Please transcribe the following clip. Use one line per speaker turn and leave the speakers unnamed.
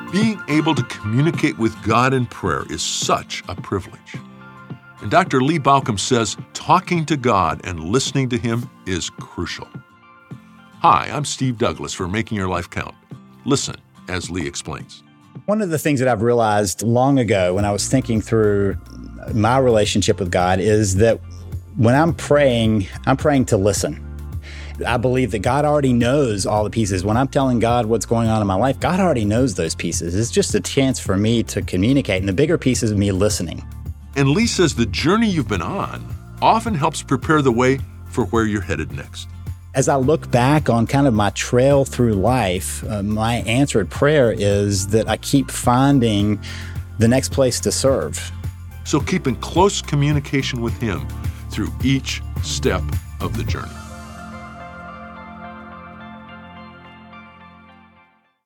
Being able to communicate with God in prayer is such a privilege. And Dr. Lee Baucom says talking to God and listening to Him is crucial. Hi, I'm Steve Douglas for Making Your Life Count. Listen as Lee explains.
One of the things that I've realized long ago when I was thinking through my relationship with God is that when I'm praying to listen. I believe that God already knows all the pieces. When I'm telling God what's going on in my life, God already knows those pieces. It's just a chance for me to communicate, and the bigger piece is me listening.
And Lee says the journey you've been on often helps prepare the way for where you're headed next.
As I look back on kind of my trail through life, my answered prayer is that I keep finding the next place to serve.
So keep in close communication with Him through each step of the journey.